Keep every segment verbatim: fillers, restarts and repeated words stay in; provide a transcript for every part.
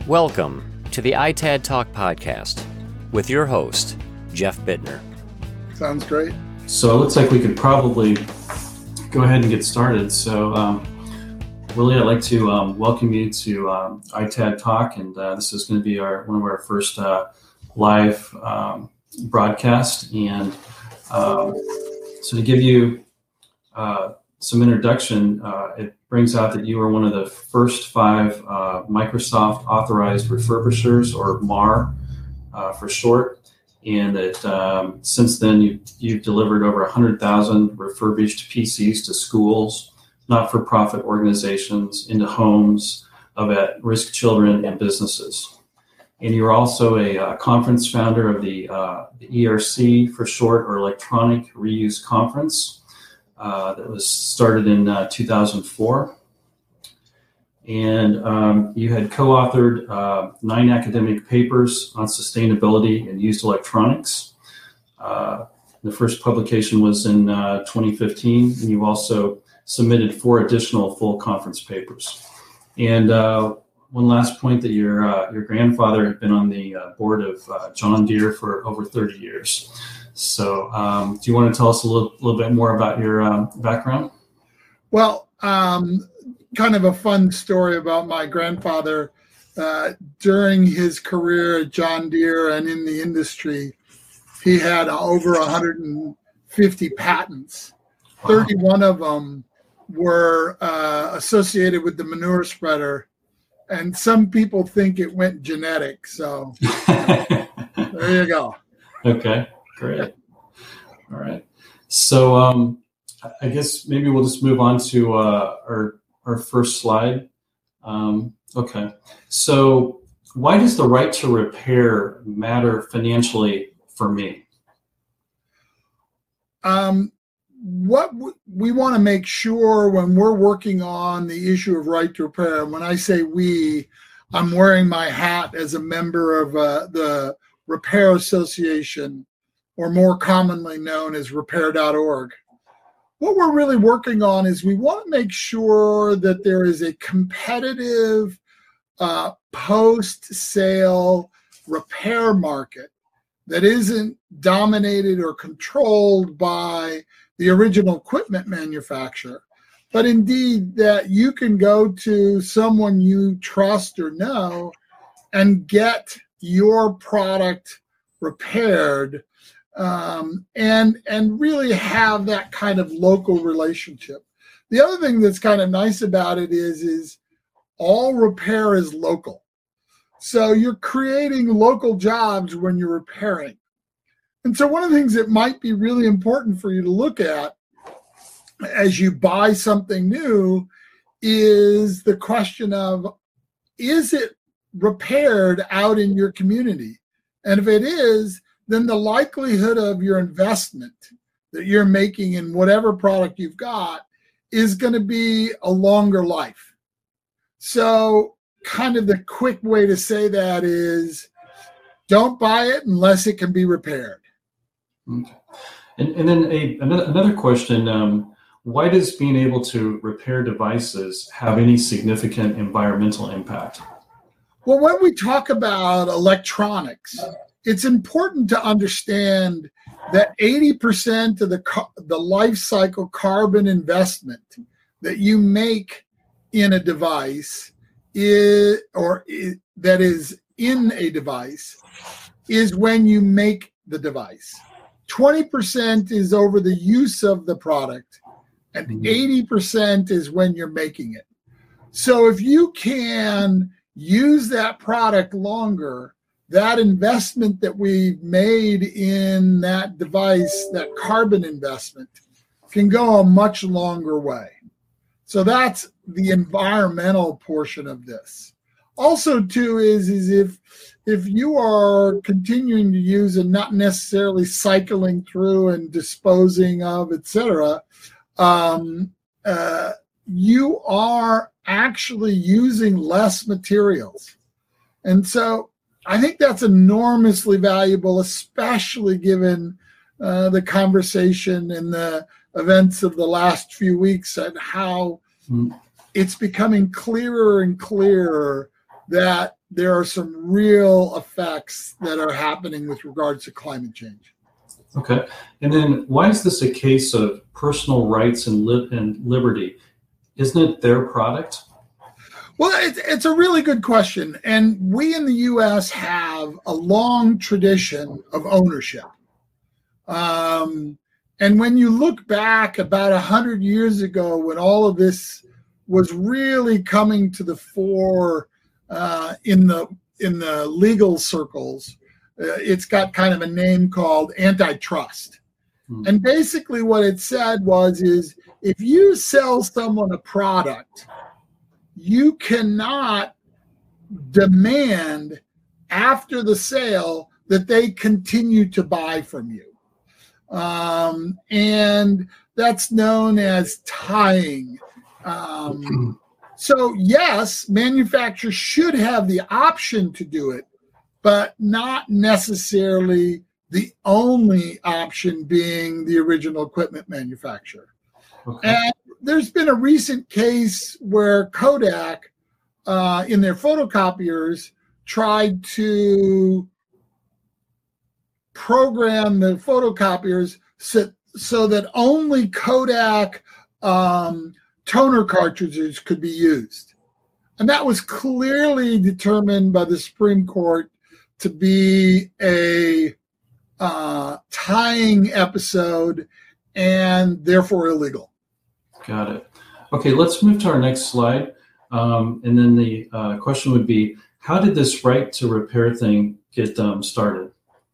Welcome to the I T A D Talk podcast with your host, Jeff Bittner. Sounds great. So it looks like we could probably go ahead and get started. So um, Willie, I'd like to um, welcome you to um, I T A D Talk, and uh, this is going to be our one of our first uh, live um, broadcast. And um, so to give you uh, some introduction, uh, it brings out that you are one of the first five uh, Microsoft authorized refurbishers, or M A R uh, for short, and that um, since then you've, you've delivered over one hundred thousand refurbished P Cs to schools, not-for-profit organizations, into homes of at-risk children and businesses. And you're also a uh, conference founder of the, uh, the E R C for short, or Electronic Reuse Conference. Uh, that was started in uh, two thousand four. And um, you had co-authored uh, nine academic papers on sustainability and used electronics. Uh, the first publication was in uh, twenty fifteen, and you also submitted four additional full conference papers. And uh, one last point, that your uh, your grandfather had been on the uh, board of uh, John Deere for over thirty years. So um, do you want to tell us a little, little bit more about your um, background? Well, um, kind of a fun story about my grandfather. Uh, during his career at John Deere and in the industry, he had over one hundred fifty patents. Wow. thirty-one of them were uh, associated with the manure spreader. And some people think it went genetic. So there you go. Okay. Great. All right. So um, I guess maybe we'll just move on to uh, our our first slide. Um, okay. So why does the right to repair matter financially for me? Um, what w- we want to make sure when we're working on the issue of right to repair, and when I say we, I'm wearing my hat as a member of uh, the Repair Association, or more commonly known as repair dot org. What we're really working on is we want to make sure that there is a competitive uh, post-sale repair market that isn't dominated or controlled by the original equipment manufacturer, but indeed that you can go to someone you trust or know and get your product repaired, um, and and really have that kind of local relationship. The other thing that's kind of nice about it is, is all repair is local. So you're creating local jobs when you're repairing. And so one of the things that might be really important for you to look at as you buy something new is the question of, is it repaired out in your community? And if it is, then the likelihood of your investment that you're making in whatever product you've got is going to be a longer life. So kind of the quick way to say that is, don't buy it unless it can be repaired. Okay. And, and then a, another, another question, um, why does being able to repair devices have any significant environmental impact? Well, when we talk about electronics, it's important to understand that eighty percent of the car- the life cycle carbon investment that you make in a device is, or is, that is in a device, is when you make the device. twenty percent is over the use of the product, and eighty percent is when you're making it. So if you can use that product longer, that investment that we made in that device, that carbon investment, can go a much longer way. So that's the environmental portion of this. Also, too, is, is if if you are continuing to use and not necessarily cycling through and disposing of, et cetera, um, uh, you are actually using less materials. And so I think that's enormously valuable, especially given uh, the conversation and the events of the last few weeks and how mm. it's becoming clearer and clearer that there are some real effects that are happening with regards to climate change. Okay. And then why is this a case of personal rights and, li- and liberty? Isn't it their product? Well, it's, it's a really good question. And we in the U S have a long tradition of ownership. Um, and when you look back about one hundred years ago, when all of this was really coming to the fore uh, in the in the legal circles, uh, it's got kind of a name called antitrust. Hmm. And basically what it said was, is if you sell someone a product, you cannot demand after the sale that they continue to buy from you. Um, and that's known as tying. Um, so yes, manufacturers should have the option to do it, but not necessarily the only option being the original equipment manufacturer. Okay. And there's been a recent case where Kodak, uh, in their photocopiers, tried to program the photocopiers so, so that only Kodak um, toner cartridges could be used. And that was clearly determined by the Supreme Court to be a uh, tying episode and therefore illegal. Got it. Okay, let's move to our next slide. Um, and then the uh, question would be, how did this right to repair thing get um, started?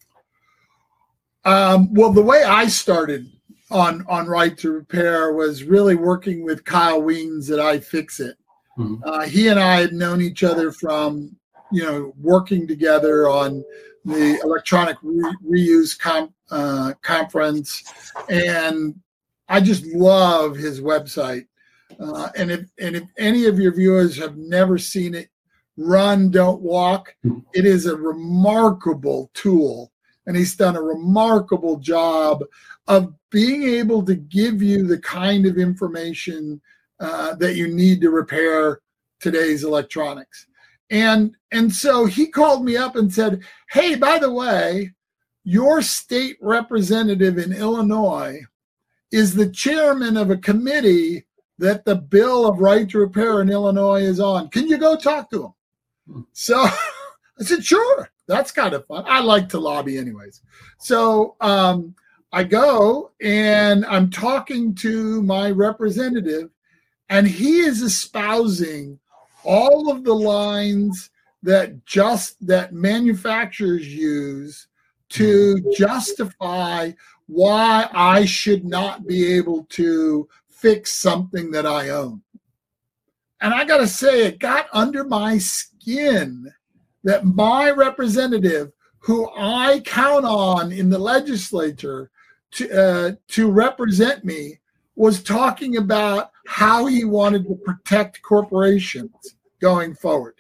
Um, well, the way I started on, on Right to Repair was really working with Kyle Wiens at iFixit. Mm-hmm. Uh, he and I had known each other from, you know, working together on the electronic re- reuse com- uh, conference. And I just love his website. Uh, and if and if any of your viewers have never seen it, Run, Don't Walk, it is a remarkable tool. And he's done a remarkable job of being able to give you the kind of information uh, that you need to repair today's electronics. And, and so he called me up and said, hey, by the way, your state representative in Illinois is the chairman of a committee that the Bill of Right to Repair in Illinois is on. Can you go talk to him? So I said, sure. That's kind of fun. I like to lobby anyways. So um, I go and I'm talking to my representative, and he is espousing all of the lines that just that manufacturers use to justify why I should not be able to fix something that I own. And I got to say, it got under my skin that my representative, who I count on in the legislature to uh, to represent me, was talking about how he wanted to protect corporations going forward.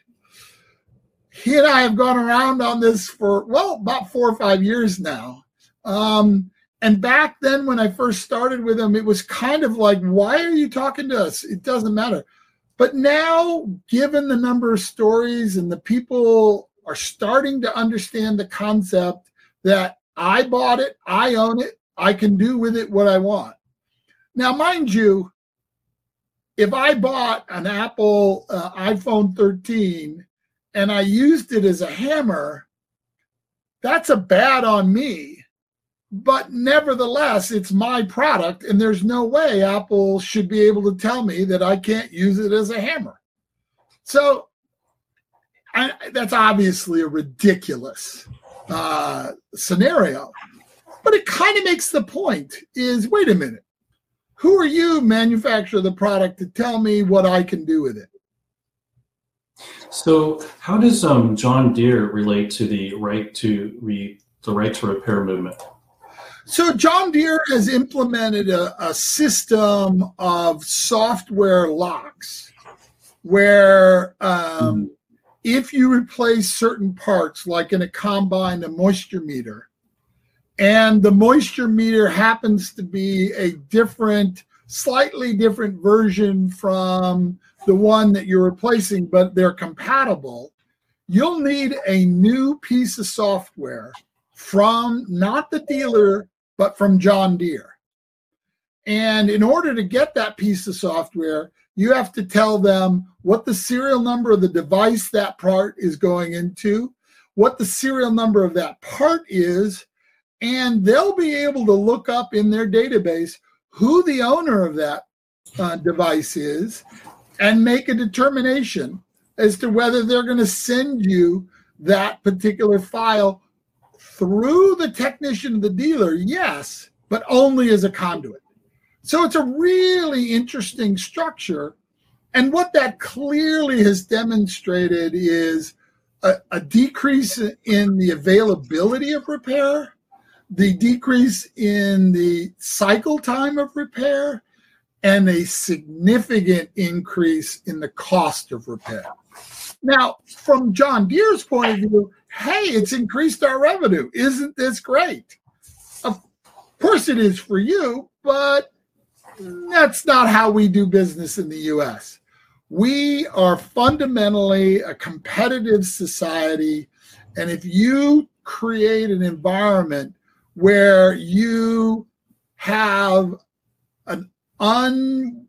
He and I have gone around on this for, well, about four or five years now. Um, and back then when I first started with him, it was kind of like, why are you talking to us? It doesn't matter. But now, given the number of stories and the people are starting to understand the concept that I bought it, I own it, I can do with it what I want. Now, mind you, if I bought an Apple uh, iPhone thirteen and I used it as a hammer, that's a bad on me. But nevertheless, it's my product, and there's no way Apple should be able to tell me that I can't use it as a hammer. So I, that's obviously a ridiculous uh, scenario. But it kind of makes the point is, wait a minute, who are you, manufacturer of the product, to tell me what I can do with it? So how does um, John Deere relate to the right to re, the right to repair movement? So John Deere has implemented a, a system of software locks where um, mm. if you replace certain parts, like in a combine, a moisture meter, and the moisture meter happens to be a different, slightly different version from the one that you're replacing, but they're compatible, you'll need a new piece of software from not the dealer, but from John Deere. And in order to get that piece of software, you have to tell them what the serial number of the device that part is going into, what the serial number of that part is, and they'll be able to look up in their database who the owner of that uh, device is and make a determination as to whether they're going to send you that particular file through the technician of the dealer, yes, but only as a conduit. So it's a really interesting structure. And what that clearly has demonstrated is a, a decrease in the availability of repair, the decrease in the cycle time of repair, and a significant increase in the cost of repair. Now, from John Deere's point of view, hey, it's increased our revenue. Isn't this great? Of course it is for you, but that's not how we do business in the U S. We are fundamentally a competitive society, and if you create an environment where you have an un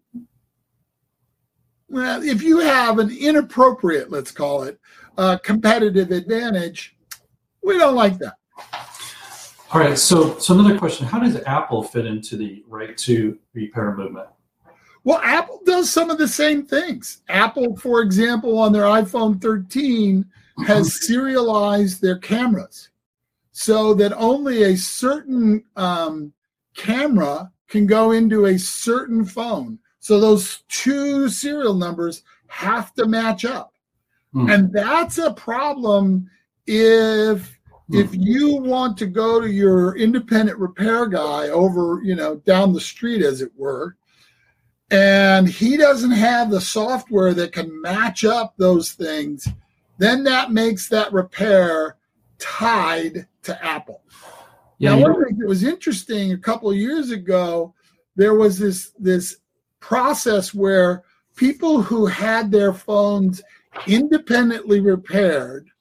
well, if you have an inappropriate, let's call it, uh, competitive advantage, we don't like that. All right. So, so another question: how does Apple fit into the right to repair movement? Well, Apple does some of the same things. Apple, for example, on their iPhone thirteen, has serialized their cameras so that only a certain um, camera can go into a certain phone. So those two serial numbers have to match up. Mm. And that's a problem if mm. if you want to go to your independent repair guy over, you know, down the street, as it were, and he doesn't have the software that can match up those things, then that makes that repair tied to Apple. Yeah, now, one thing that was interesting, a couple of years ago, there was this this process where people who had their phones independently repaired,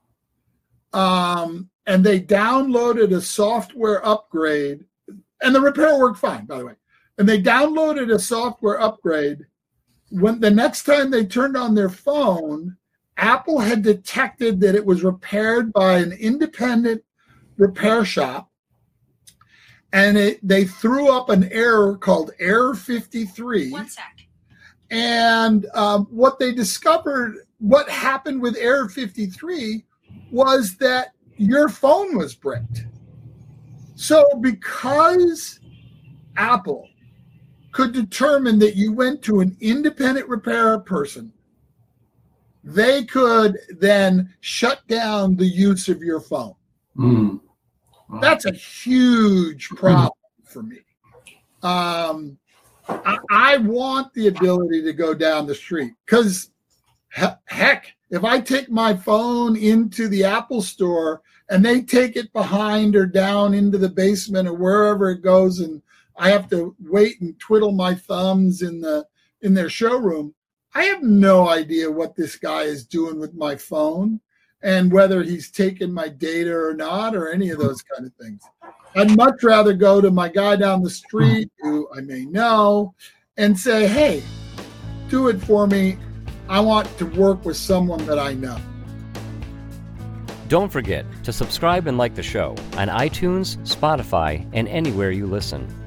um, and they downloaded a software upgrade, and the repair worked fine, by the way, and they downloaded a software upgrade. When the next time they turned on their phone, Apple had detected that it was repaired by an independent repair shop, and it, they threw up an error called Error fifty-three. One sec. And um, what they discovered, what happened with Error fifty-three was that your phone was bricked. So because Apple could determine that you went to an independent repair person, they could then shut down the use of your phone. Mm. Wow. That's a huge problem for me. Um, I, I want the ability to go down the street because, he- heck, if I take my phone into the Apple store and they take it behind or down into the basement or wherever it goes, and I have to wait and twiddle my thumbs in the in their showroom, I have no idea what this guy is doing with my phone and whether he's taken my data or not, or any of those kind of things. I'd much rather go to my guy down the street who I may know and say, hey, do it for me. I want to work with someone that I know. Don't forget to subscribe and like the show on iTunes, Spotify, and anywhere you listen.